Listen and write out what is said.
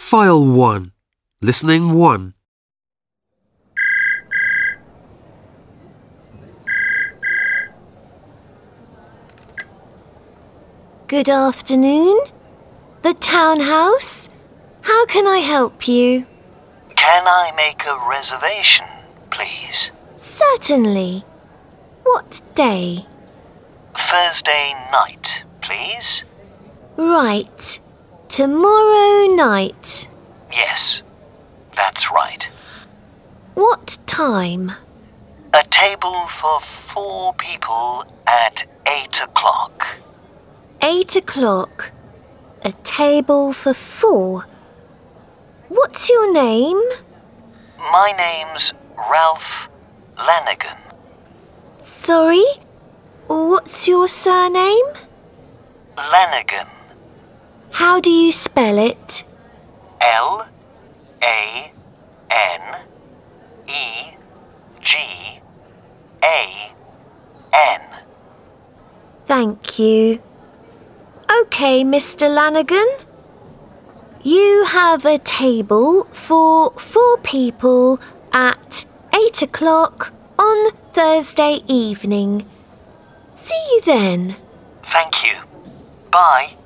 File 1. Listening 1. Good afternoon. The townhouse. How can I help you? Can I make a reservation, please? Certainly. What day? Thursday night, please? Right. Tomorrow night. Yes, that's right. What time? A table for 4 people at 8 o'clock. 8 o'clock. A table for 4. What's your name? My name's Ralph Lanigan. Sorry? What's your surname? Lanigan. How do you spell it? L-A-N-E-G-A-N. Thank you. OK, Mr. Lanigan. You have a table for 4 people at 8 o'clock on Thursday evening. See you then. Thank you. Bye.